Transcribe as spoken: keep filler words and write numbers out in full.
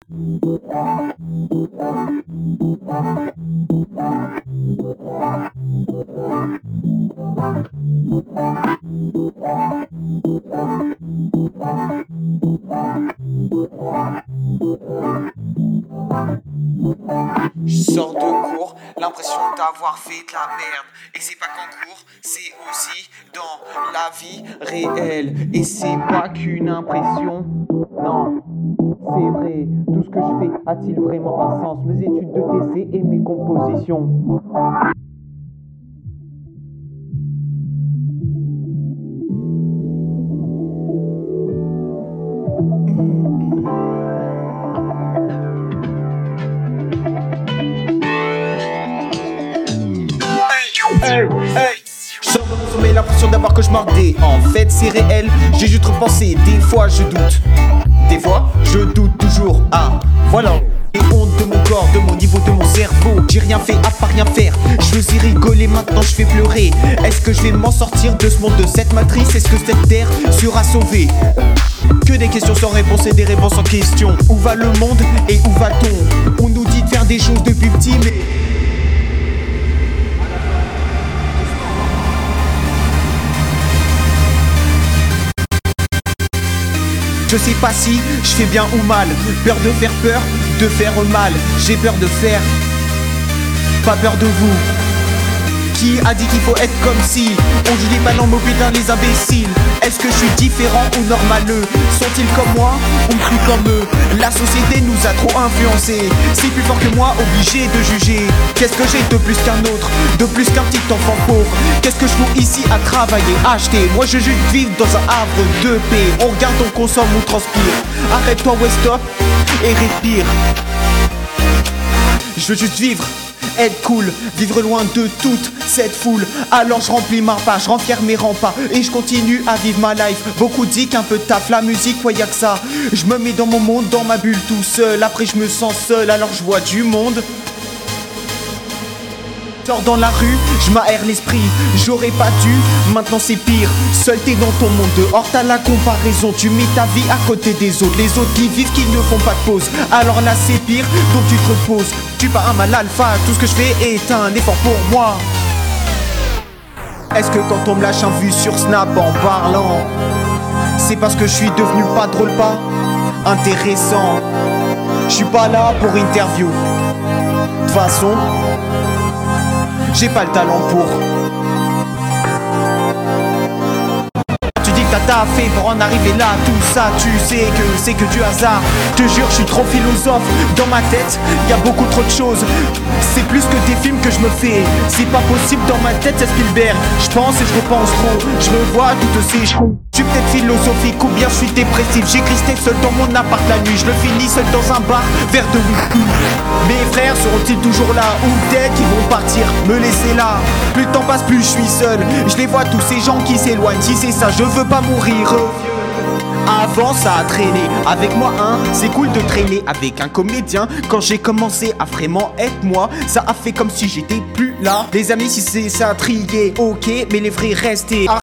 Je sors de cours, l'impression d'avoir fait de la merde. Et c'est pas qu'en cours, c'est aussi dans la vie réelle. Et c'est pas qu'une impression, non, c'est vrai. Tout ce que je fais a-t-il vraiment un sens? Mes études de T C et mes compositions. Hey, hey. Je sors de mon sommeil, l'impression d'avoir cauchemardé. En fait c'est réel, j'ai juste repensé. Des fois je doute, des fois je doute toujours. Ah voilà, j'ai honte de mon corps, de mon niveau, de mon cerveau. J'ai rien fait à part rien faire. Je faisais rigoler, maintenant je fais pleurer. Est-ce que je vais m'en sortir de ce monde, de cette matrice? Est-ce que cette terre sera sauvée? Que des questions sans réponse et des réponses sans questions. Où va le monde et où va-t-on? On nous dit de faire des choses depuis petit, mais je sais pas si je fais bien ou mal. Peur de faire peur, de faire mal. J'ai peur de faire, pas peur de vous. Qui a dit qu'il faut être comme si on dit les ballons mobiles dans les imbéciles? Est-ce que je suis différent ou normaleux? Sont-ils comme moi ou plus comme eux? La société nous a trop influencés. C'est plus fort que moi, obligé de juger. Qu'est-ce que j'ai de plus qu'un autre? De plus qu'un petit enfant pauvre? Qu'est-ce que je fous ici à travailler, acheter? Moi je juste vivre dans un havre de paix. On regarde, on consomme, on transpire. Arrête-toi, ouais stop et respire. Je veux juste vivre, être cool, vivre loin de toute cette foule. Alors je remplis ma page, je renferme mes remparts et je continue à vivre ma life. Beaucoup disent qu'un peu de taf, la musique, ouais y'a que ça. Je me mets dans mon monde, dans ma bulle tout seul. Après je me sens seul, alors je vois du monde. Sors dans la rue, je m'aère l'esprit. J'aurais pas dû, maintenant c'est pire. Seul t'es dans ton monde, dehors t'as la comparaison. Tu mets ta vie à côté des autres. Les autres qui vivent, qui ne font pas de pause. Alors là c'est pire, donc tu te reposes. Tu pas un mal alpha, tout ce que je fais est un effort pour moi. Est-ce que quand on me lâche un vu sur Snap en parlant, c'est parce que je suis devenu pas drôle, pas intéressant? Je suis pas là pour interview. De toute façon, j'ai pas le talent pour. Tu dis que t'as taffé pour en arriver là. Tout ça tu sais que c'est que du hasard. Je te jure je suis trop philosophe. Dans ma tête y a beaucoup trop de choses. C'est plus que des films que je me fais. C'est pas possible, dans ma tête c'est Spielberg. Je pense et je repense trop. Je revois toutes ces choses. Je suis peut-être philosophique ou bien je suis dépressif. J'écris ce texte seul dans mon appart la nuit. Je le finis seul dans un bar, verre de whisky. Mes frères seront-ils toujours là? Ou peut-être qu'ils vont partir, me laisser là. Plus le temps passe, plus je suis seul. Je les vois tous ces gens qui s'éloignent. Si c'est ça, je veux pas mourir. Avant ça a traîné avec moi hein. C'est cool de traîner avec un comédien. Quand j'ai commencé à vraiment être moi, ça a fait comme si j'étais plus là. Les amis si c'est ça trié, ok, mais les vrais restaient.